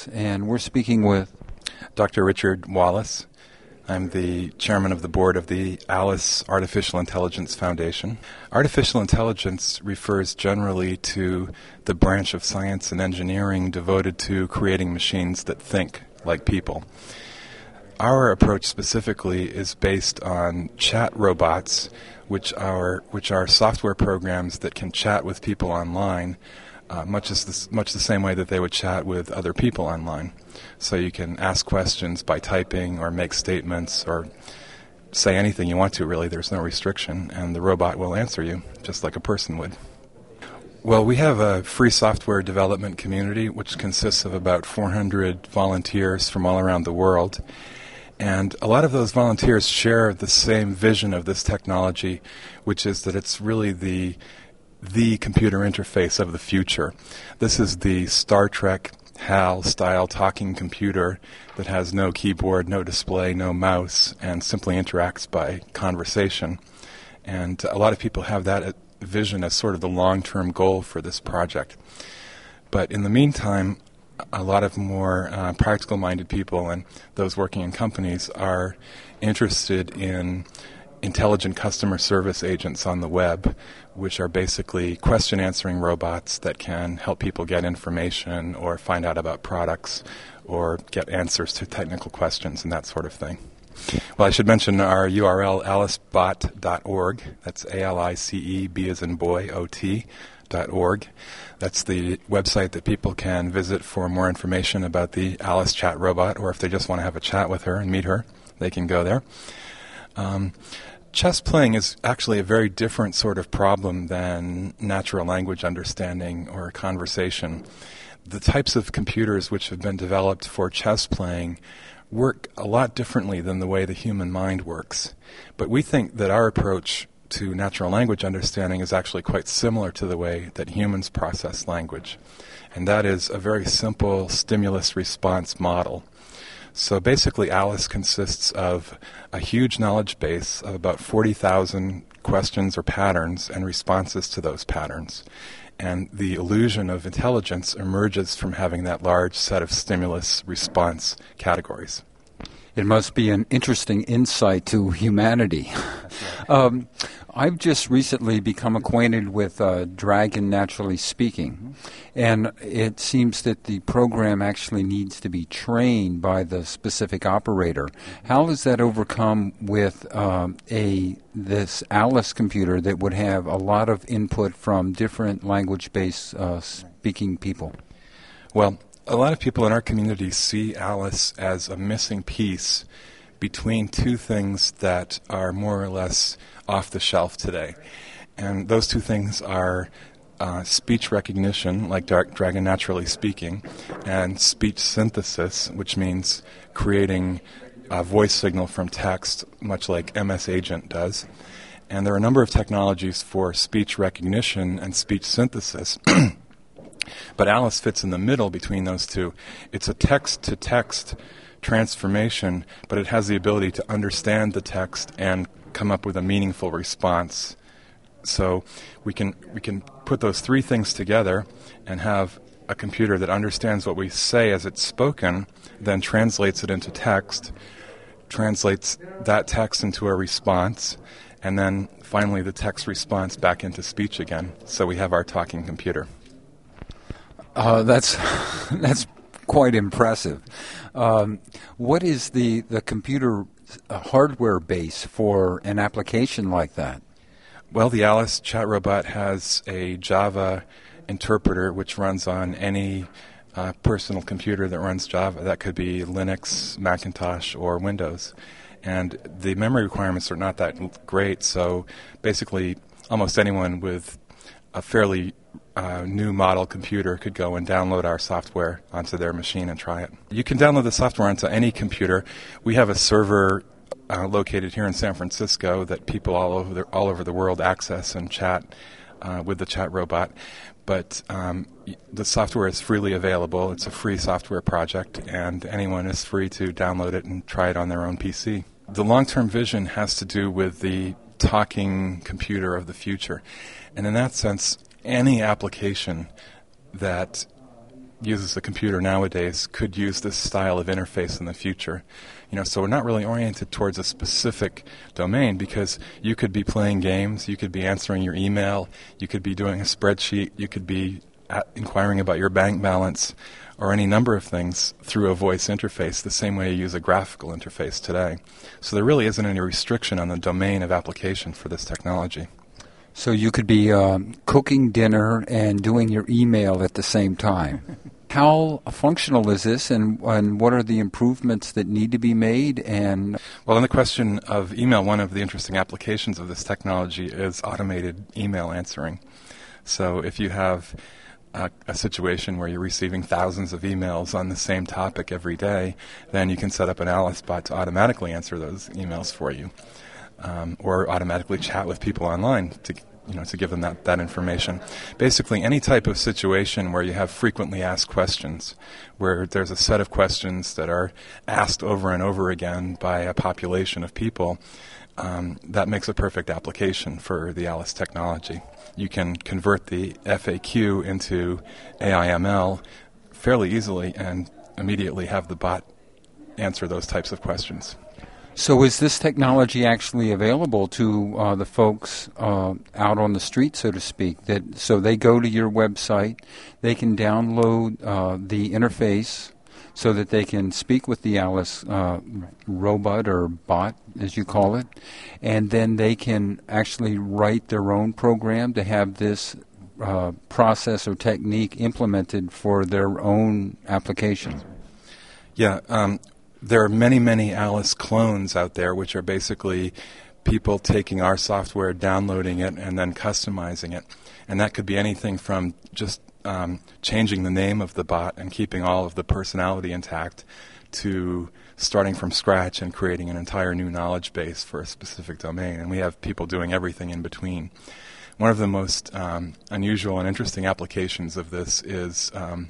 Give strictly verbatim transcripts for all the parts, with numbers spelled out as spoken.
Alice, and we're speaking with Doctor Richard Wallace. I'm the chairman of the board of the Alice Artificial Intelligence Foundation. Artificial intelligence refers generally to the branch of science and engineering devoted to creating machines that think like people. Our approach specifically is based on chat robots, which are which are software programs that can chat with people online, uh, much as the, much the same way that they would chat with other people online. So you can ask questions by typing or make statements or say anything you want to, really. There's no restriction, and the robot will answer you just like a person would. Well, we have a free software development community which consists of about four hundred volunteers from all around the world. And a lot of those volunteers share the same vision of this technology, which is that it's really the the computer interface of the future. This is the Star Trek HAL-style talking computer that has no keyboard, no display, no mouse, and simply interacts by conversation. And a lot of people have that vision as sort of the long-term goal for this project. But in the meantime, a lot of more uh, practical-minded people and those working in companies are interested in intelligent customer service agents on the web, which are basically question-answering robots that can help people get information or find out about products or get answers to technical questions and that sort of thing. Well, I should mention our U R L, alice bot dot org. That's A L I C E, B as in boy, O T, dot org. That's the website that people can visit for more information about the Alice chat robot, or if they just want to have a chat with her and meet her, they can go there. Um, chess playing is actually a very different sort of problem than natural language understanding or conversation. The types of computers which have been developed for chess playing work a lot differently than the way the human mind works. But we think that our approach to natural language understanding is actually quite similar to the way that humans process language. And that is a very simple stimulus-response model. So basically, Alice consists of a huge knowledge base of about forty thousand questions or patterns and responses to those patterns. And the illusion of intelligence emerges from having that large set of stimulus-response categories. It must be an interesting insight to humanity. um, I've just recently become acquainted with uh, Dragon Naturally Speaking, and it seems that the program actually needs to be trained by the specific operator. How is that overcome with um, a this Alice computer that would have a lot of input from different language-based uh, speaking people? Well, a lot of people in our community see Alice as a missing piece between two things that are more or less off the shelf today. And those two things are uh, speech recognition, like Dra- Dragon Naturally Speaking, and speech synthesis, which means creating a voice signal from text, much like M S Agent does. And there are a number of technologies for speech recognition and speech synthesis. But Alice fits in the middle between those two. It's a text-to-text transformation, but it has the ability to understand the text and come up with a meaningful response. So we can we can put those three things together and have a computer that understands what we say as it's spoken, then translates it into text, translates that text into a response, and then finally the text response back into speech again. So we have our talking computer. Uh, that's that's quite impressive. Um, what is the, the computer uh, hardware base for an application like that? Well, the Alice chat robot has a Java interpreter which runs on any uh, personal computer that runs Java. That could be Linux, Macintosh, or Windows. And the memory requirements are not that great, so basically almost anyone with a fairly uh, new model computer could go and download our software onto their machine and try it. You can download the software onto any computer. We have a server uh, located here in San Francisco that people all over the, all over the world access and chat uh, with the chat robot. But um, the software is freely available. It's a free software project, and anyone is free to download it and try it on their own P C. The long-term vision has to do with the talking computer of the future. And in that sense, any application that uses a computer nowadays could use this style of interface in the future. You know, so we're not really oriented towards a specific domain, because you could be playing games, you could be answering your email, you could be doing a spreadsheet, you could be at inquiring about your bank balance, or any number of things through a voice interface, the same way you use a graphical interface today. So there really isn't any restriction on the domain of application for this technology. So you could be um, cooking dinner and doing your email at the same time. How functional is this, and, and what are the improvements that need to be made? And well, on the question of email, one of the interesting applications of this technology is automated email answering. So if you have a, a situation where you're receiving thousands of emails on the same topic every day, then you can set up an Alice bot to automatically answer those emails for you, um, or automatically chat with people online to you know, to give them that, that information. Basically, any type of situation where you have frequently asked questions, where there's a set of questions that are asked over and over again by a population of people, um, that makes a perfect application for the Alice technology. You can convert the F A Q into A I M L fairly easily and immediately have the bot answer those types of questions. So is this technology actually available to uh, the folks uh, out on the street, so to speak? That so they go to your website, they can download uh, the interface so that they can speak with the Alice uh, robot or bot, as you call it, and then they can actually write their own program to have this uh, process or technique implemented for their own application. Yeah. Um, There are many, many Alice clones out there, which are basically people taking our software, downloading it, and then customizing it. And that could be anything from just um, changing the name of the bot and keeping all of the personality intact, to starting from scratch and creating an entire new knowledge base for a specific domain. And we have people doing everything in between. One of the most um, unusual and interesting applications of this is um,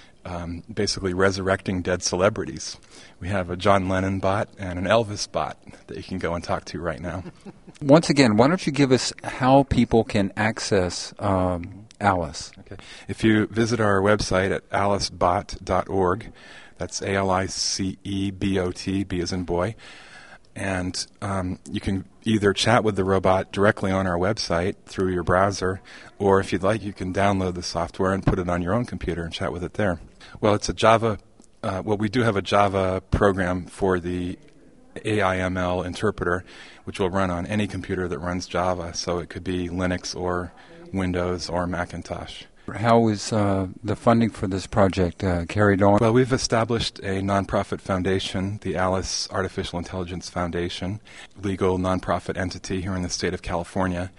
Um, basically resurrecting dead celebrities. We have a John Lennon bot and an Elvis bot that you can go and talk to right now. Once again, why don't you give us how people can access um, Alice? Okay. If you visit our website at alice bot dot org, that's A L I C E B O T, B as in boy, and um, you can either chat with the robot directly on our website through your browser, or if you'd like, you can download the software and put it on your own computer and chat with it there. Well, it's a Java, uh, well, we do have a Java program for the A I M L interpreter, which will run on any computer that runs Java, so it could be Linux or Windows or Macintosh. How is uh, the funding for this project uh, carried on? Well, we've established a nonprofit foundation, the Alice Artificial Intelligence Foundation, legal nonprofit entity here in the state of California.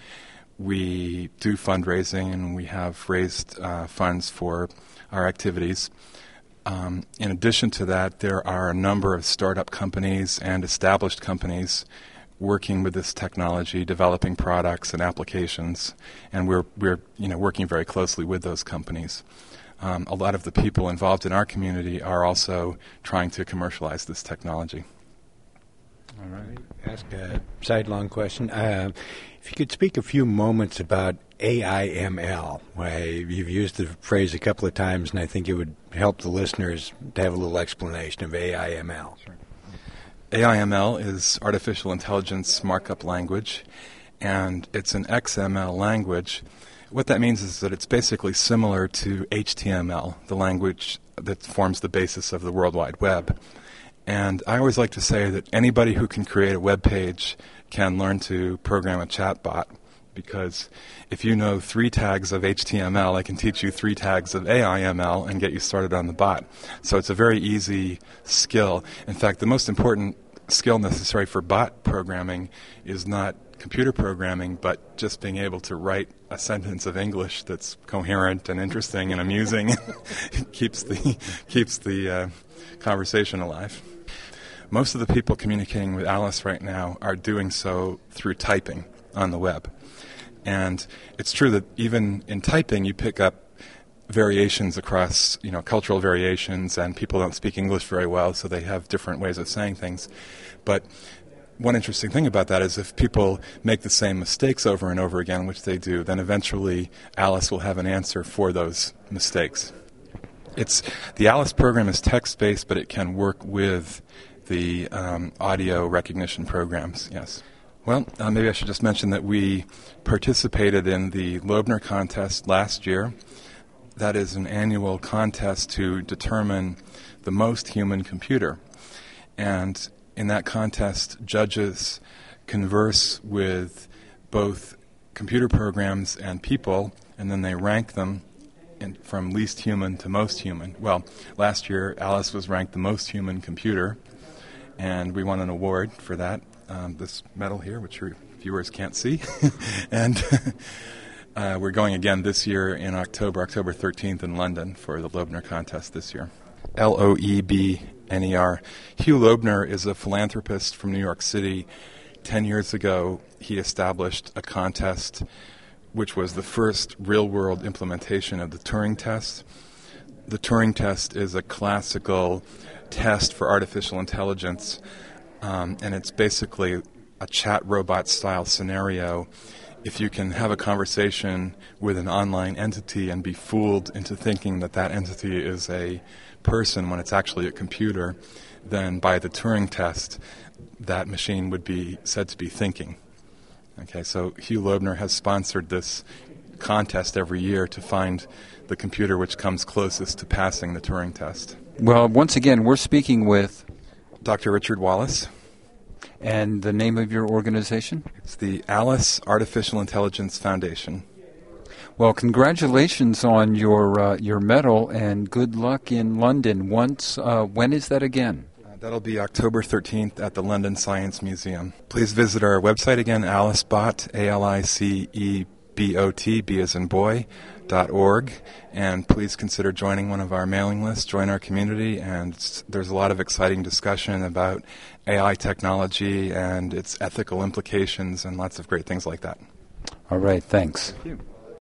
We do fundraising, and we have raised uh, funds for our activities. Um, in addition to that, there are a number of startup companies and established companies working with this technology, developing products and applications, and we're we're you know working very closely with those companies. Um, a lot of the people involved in our community are also trying to commercialize this technology. All right. Ask a sidelong question. Uh, if you could speak a few moments about A I M L. Why, you've used the phrase a couple of times, and I think it would help the listeners to have a little explanation of A I M L. Sure. A I M L is Artificial Intelligence Markup Language, and it's an X M L language. What that means is that it's basically similar to H T M L, the language that forms the basis of the World Wide Web. And I always like to say that anybody who can create a web page can learn to program a chatbot, because if you know three tags of H T M L, I can teach you three tags of A I M L and get you started on the bot. So it's a very easy skill. In fact, the most important skill necessary for bot programming is not computer programming, but just being able to write a sentence of English that's coherent and interesting and amusing. It keeps the keeps the uh, conversation alive. Most of the people communicating with Alice right now are doing so through typing on the web. And it's true that even in typing, you pick up variations across, you know, cultural variations, and people don't speak English very well, so they have different ways of saying things. But one interesting thing about that is if people make the same mistakes over and over again, which they do, then eventually Alice will have an answer for those mistakes. It's the ALICE program is text-based, but it can work with the um, audio recognition programs, yes. Well, uh, maybe I should just mention that we participated in the Loebner contest last year. That is an annual contest to determine the most human computer. And in that contest, judges converse with both computer programs and people, and then they rank them in, from least human to most human. Well, last year, ALICE was ranked the most human computer, and we won an award for that, um, this medal here, which your viewers can't see. and uh, we're going again this year in October, October thirteenth in London for the Loebner contest this year. L O E B N E R. Hugh Loebner is a philanthropist from New York City. Ten years ago, he established a contest which was the first real-world implementation of the Turing test. The Turing test is a classical test for artificial intelligence, um, and it's basically a chat robot-style scenario. If you can have a conversation with an online entity and be fooled into thinking that that entity is a person when it's actually a computer, then by the Turing test, that machine would be said to be thinking. Okay, so Hugh Loebner has sponsored this contest every year to find the computer which comes closest to passing the Turing test. Well, once again, we're speaking with Doctor Richard Wallace. And the name of your organization? It's the ALICE Artificial Intelligence Foundation. Well, congratulations on your uh, your medal, and good luck in London. Once, uh, when is that again? Uh, that'll be October thirteenth at the London Science Museum. Please visit our website again, ALICEBot, A L I C E B O T, B as in boy, dot org, and please consider joining one of our mailing lists, join our community, and there's a lot of exciting discussion about A I technology and its ethical implications and lots of great things like that. All right, thanks. Thank you.